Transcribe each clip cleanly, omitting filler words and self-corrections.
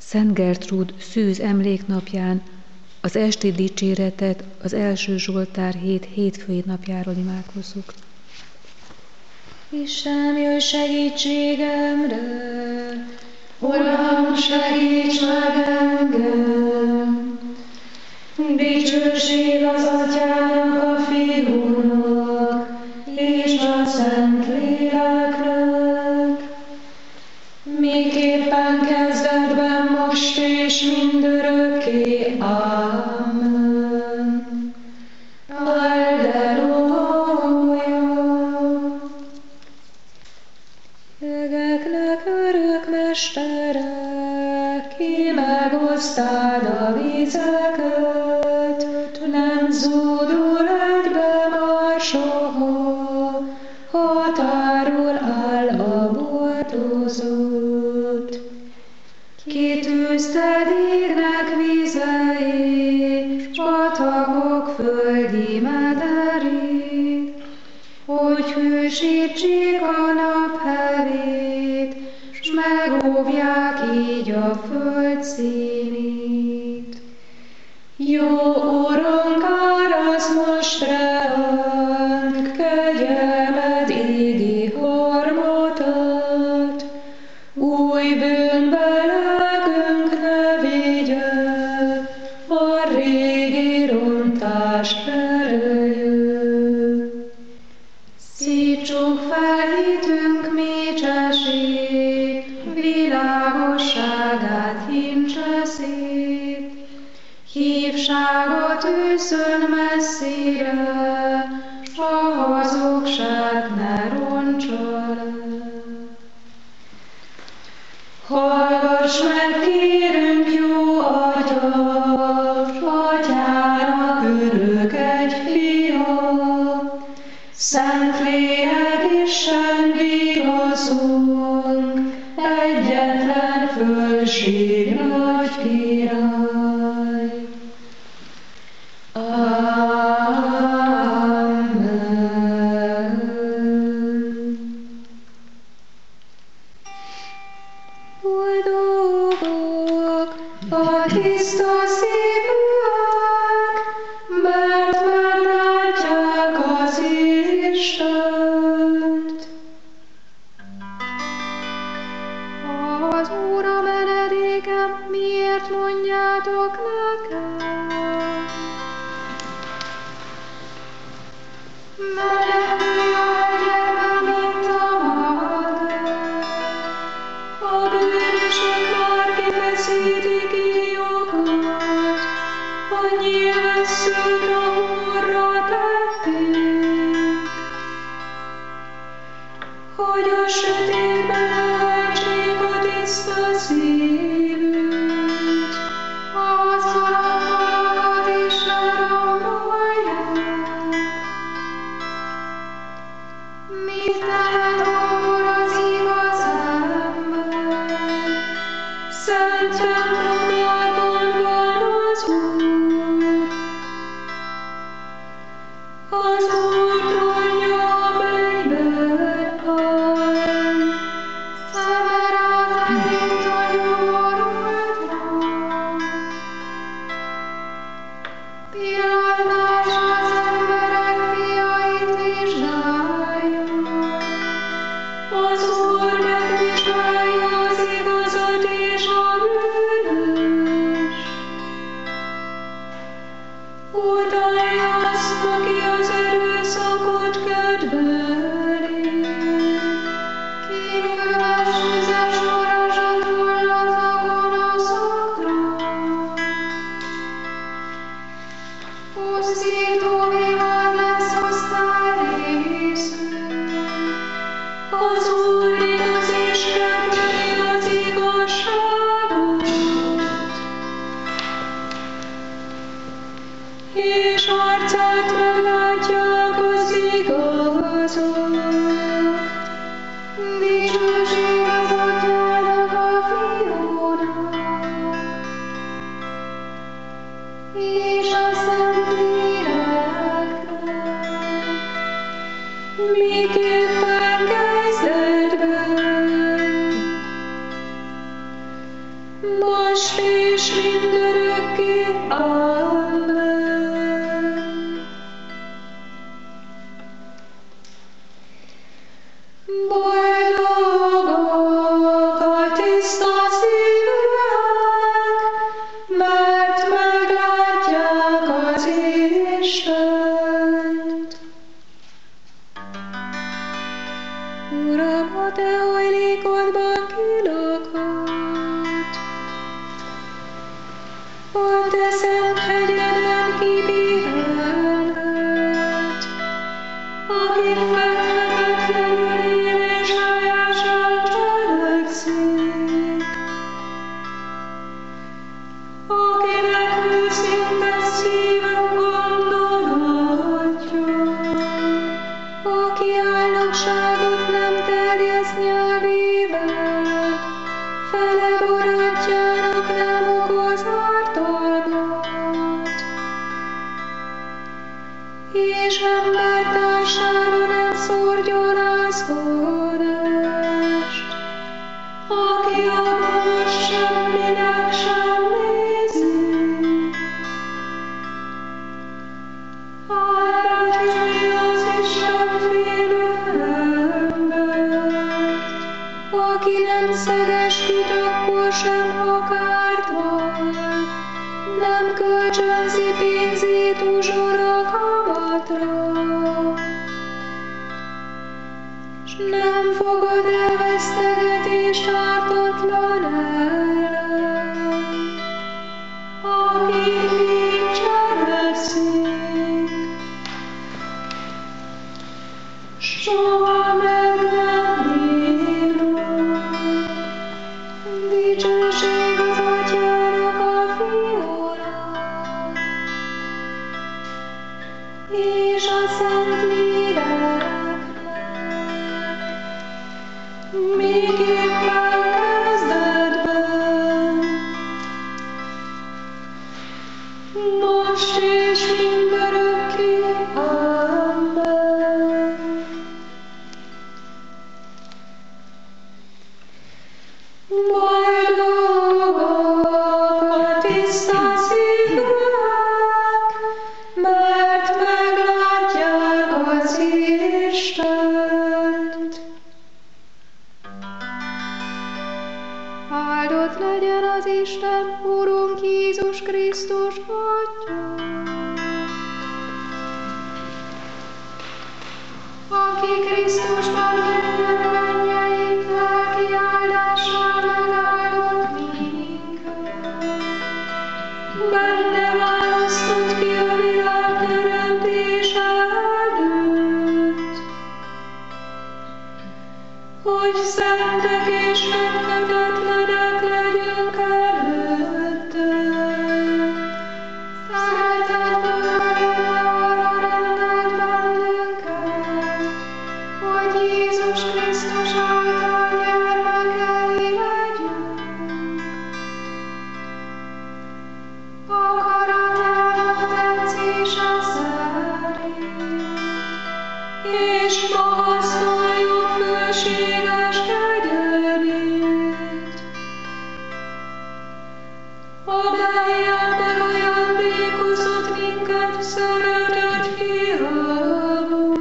Szent Gertrúd szűz emléknapján az esti dicséretet az első Zsoltár hétfői napjáról imádkozzuk. Istenem, jöjj segítségemre! Uram, segíts meg engem! Dicsőség az Atyának, a Fiúnak és a Szentléleknek, miképpen kezdetben, most és mindörökké. Amen. Halleluja! Ögeknek örökmestere, ki megosztád a vizeket, nem zúdul egybe már soha, határól áll a boltozót. Kitűzted égnek vizeit, patakok földi mederét, hogy hűsítsék a nap hevét, s megóvják így a föld színét. Jó Urunk, árasz most ránk, kegyelmed égi harmatat, új bűnbe lelkünk ne vigye, a régi rontás erője. Szítsuk fel hitünk mécsesét, világosságát hintse szét, hívságot őszön messzire, s a hazugság ne roncsa le. Hallgass meg, kérünk, jó Atya, s Atyának örök egy fia, Szentlélek Isten vigaszunk, egyetlen fölség nagy király. Amen. Boldogok a tiszta szívűek, mert meglátják az Istent. Az Úr a menedékem, miért mondjátok nekem? Menekülj a hegyekbe, mint a madár. A bűnösök már kifeszítik íjukat, a nyilvesszőt a hurra tették, hogy a sötétben elhelytsék a tiszta szívűt, az alapfalakat is lerombolják. Mit tehet akkor az igaz ember? Szent templomában van az Úr. Az Úr trónja a mennyben áll, szeme rátekint a nyugodatra. Pillantás az emberek fiait vizsgálja, az Úr megvizsgálja az igazat és a bűnöst. Utálja azt, aki az erőszakot kedveli, kívülves vizes varázsat hullat a gonoszokra. Pusztító vihar lesz osztály részünk, az Úr igaz és kedveli az igazságot, és arcát meglátják az igazok. Dicsőség az Atyának, a Fiúnak, és a Szentléleknek, miképpen kezdetben, majd most és mindörökké. Amen. Boldogok a tiszta szívűek, mert meglátják az Istent. Uram, a te hajlékodban kilakott, a te szent hegyeden kipihenhet, aki fedhetetlenül él és helyesen cselekszik, akinek őszinte szíve gondolatja, aki álnokságot nem terjeszt nyelvével, fele barátjának nem okoz ártalmat, és embertársára nem szór gyalázkodást, aki a most semminek sem nézi. Áldhatja az Istenfélő embert, aki nem szegeskít akkor sem, ha kárt van, nem kölcsönzi pénzét uzsora kamatra, s nem fogad el vesztegetést ártatlan ellen, aki így cselekszik. Soha meg nem bírunk. Dicsőség az Atyának, a Fiúnak, és a Szentléleknek, miképpen kezdetben, most és mindörökké. Amen. Boldogok a tiszta szívűek, mert meglátják az Istent. Áldott legyen az Isten, Urunk Jézus Krisztus Atya, aki Krisztusban minden mennyei lelki áldással megáldott minket. Benne választott ki a világ teremtése előtt, hogy szentek és fedhetetlenek legyünk előtte. Szeretetből arra rendelt bennünket, hogy Jézus Krisztus által gyermekei legyünk. Akaratának tetszése szerint, és magasztaljuk bőséges kegyelmét, amellyel megajándékozott minket szeretett Fiával.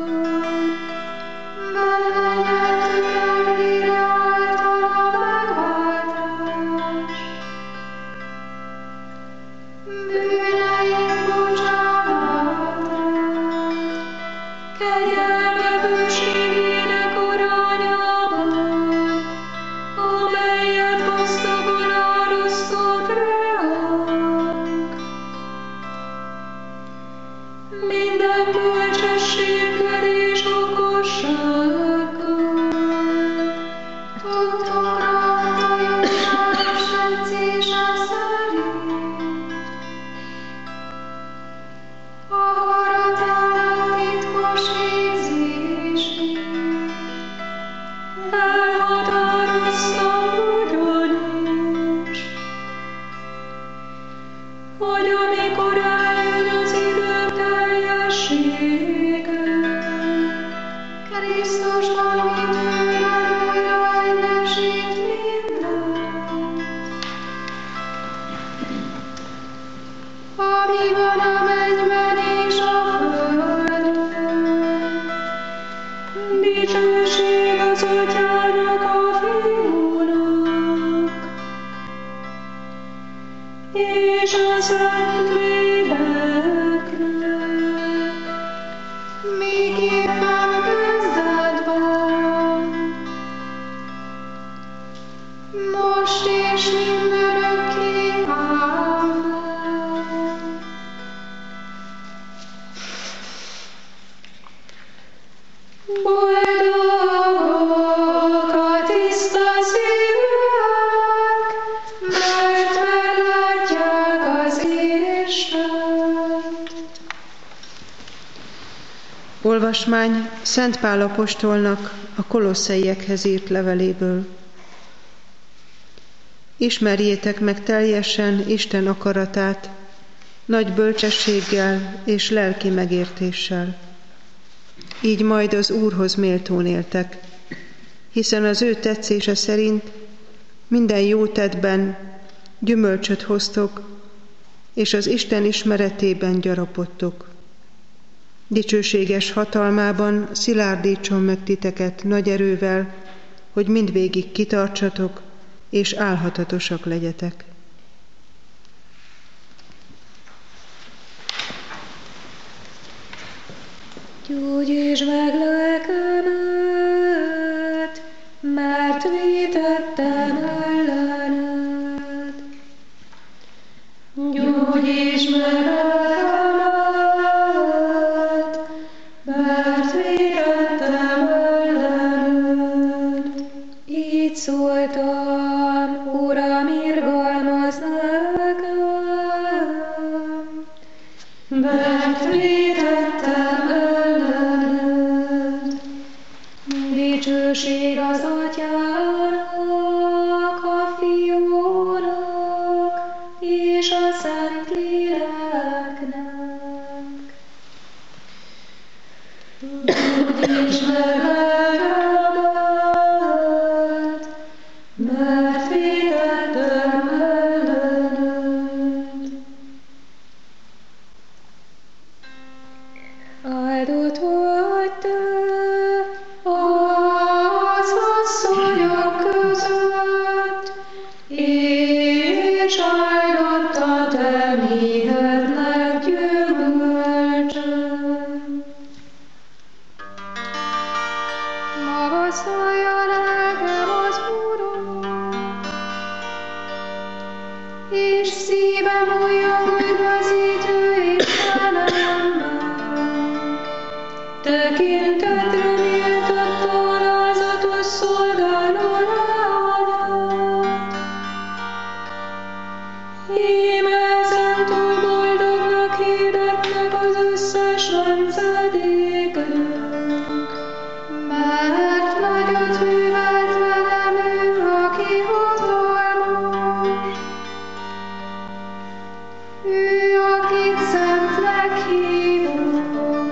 Benne nyertük el vére által a megváltást, bűneink bocsánatát, kegyelme bőségének arányában, amelyet gazdagon árasztott ránk. Olvasmány Szent Pál apostolnak a kolosszaiekhez írt leveléből. Ismerjétek meg teljesen Isten akaratát, nagy bölcsességgel és lelki megértéssel. Így majd az Úrhoz méltón éltek, hiszen az ő tetszése szerint minden jó tettben gyümölcsöt hoztok, és az Isten ismeretében gyarapodtok. Dicsőséges hatalmában szilárdítson meg titeket nagy erővel, hogy mindvégig kitartsatok, és álhatatosak legyetek. Gyógyítsd meg lelkemet, mert vétettem ellened. Gyógyítsd meg lelkemet, mert vétettem ellened. Így szóltam, Uram, irgalmazz nekem, mert vétettem ellened. Dicsőség az Atyának, a Fiúnak és a Szentléleknek. Gyógyítsd meg lelkemet, mert vétettem ellened. Áldott vagy te, Az asszonyok között, és áldott a te méhednek gyümölcse. magasztalja lelkem az Urat, És szívem újjon üdvözítő Istenemnek. tekintetre méltatta alázatos szolgáló lányát. Íme ezentúl boldognak hirdetnek az összes nemzedékek. Mert nagyot művelt velem ő, aki hatalmas. Ő, akit szentnek hívnak,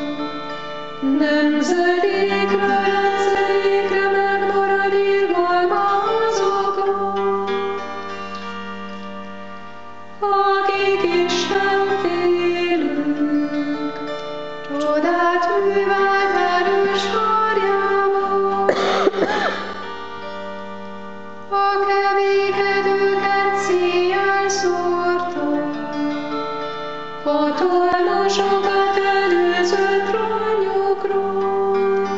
Nemzedékről nemzedékre megmarad irgalma azoknak, akik Isten félők. csodát művelt erős karjával. A kevékedőket széjjel szórta, Hatalmasokat előzött ranyokról,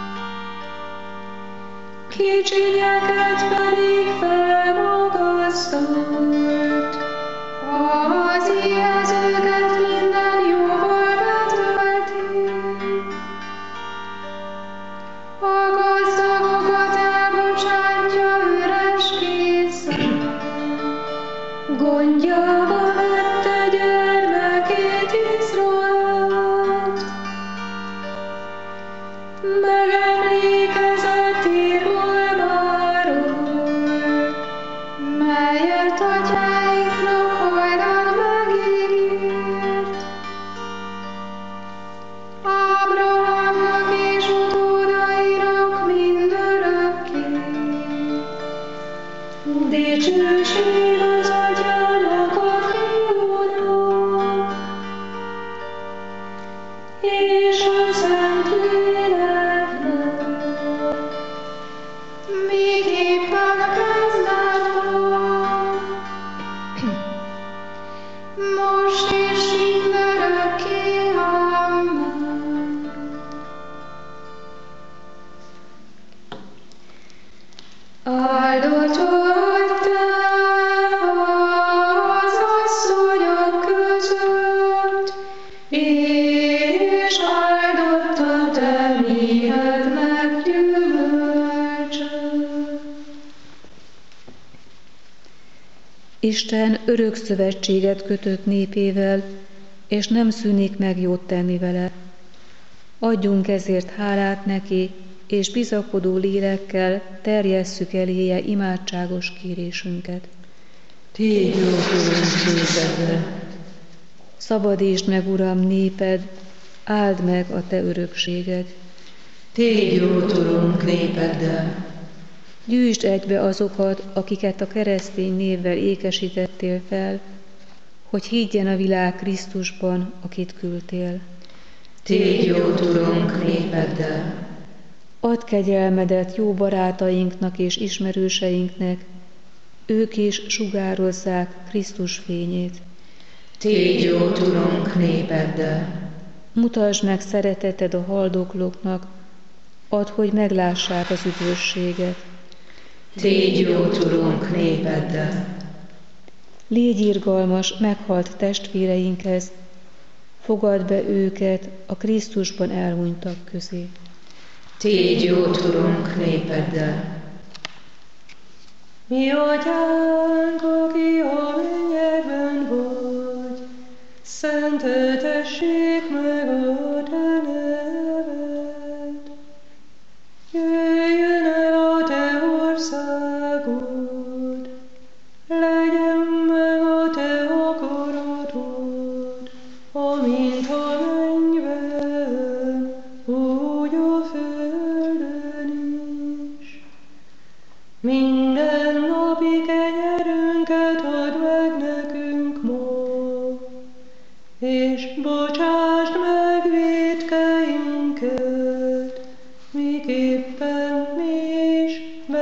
kicsinyeket pedig felmagasztalt. az éhezőket minden jóval betölti. A gazdagokat elbocsátja üres kézzel. Gondjába vette gyermekét Izraelt, megemlékezett irgalmáról, melyet atyáinknak hajdan megígért. Ábrahámnak és utódainak mindörökké. dicsőség az Atyának, a Fiúnak és a Szentléleknek. Miképpen kezdetben, Isten örök szövetséget kötött népével, és nem szűnik meg jót tenni vele. Adjunk ezért hálát neki, és bizakodó lélekkel terjesszük eléje imádságos kérésünket. Tégy jót, Urunk, népedre! Szabadítsd meg, Uram, néped, áld meg a te örökséged. Tégy jót, Urunk, népeddel! Gyűjtsd egybe azokat, akiket a keresztény névvel ékesítettél fel, hogy higgyen a világ Krisztusban, akit küldtél. Tégy jót, Urunk, népeddel! Add kegyelmedet jó barátainknak és ismerőseinknek, ők is sugározzák Krisztus fényét. Tégy jót, Urunk, népeddel! Mutasd meg szereteted a haldoklóknak, add, hogy meglássák az üdvösséget. Tégy jót, Urunk, népeddel! Légy irgalmas meghalt testvéreinkhez, fogadd be őket a Krisztusban elhunytak közé. Tégy jót, Urunk, népeddel! Mi atyánk, aki a mennyekben vagy, szenteltessék meg a te neved. Jöjjön el a te országod, legyen meg a te akaratod, amint a mennyben, úgy a földön is. Minden napi kenyerünket add meg nekünk ma, és bocsásd meg vétkeinket, miképpen mi is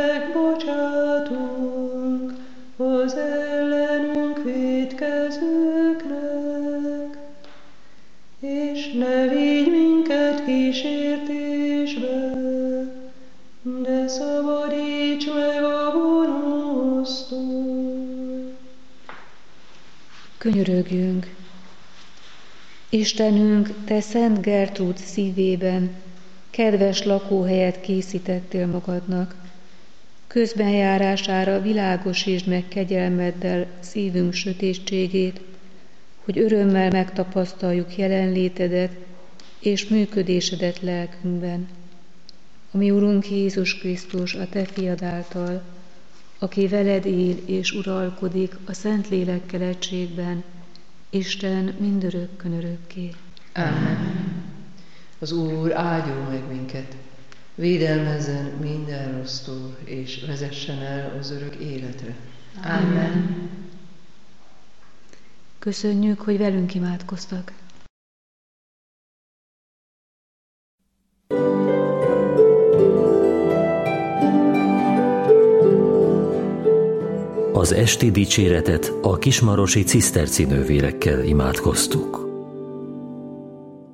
megbocsátunk az ellenünk vétkezőknek. És ne vigy minket kísértésbe, de szabadíts meg a gonosztól. Könyörögjünk! Istenünk, te Szent Gertrúd szívében kedves lakóhelyet készítettél magadnak. Közbenjárására világosítsd meg kegyelmeddel szívünk sötétségét, hogy örömmel megtapasztaljuk jelenlétedet és működésedet lelkünkben. A mi Urunk Jézus Krisztus, a te fiad által, aki veled él és uralkodik a Szentlélekkel egységben, Isten mindörökkön örökké. Amen. Az Úr áldjon meg minket, védelmezzen minden rossztól, és vezessen el az örök életre. Amen. Köszönjük, hogy velünk imádkoztak. Az esti dicséretet a kismarosi ciszterci nővérekkel imádkoztuk.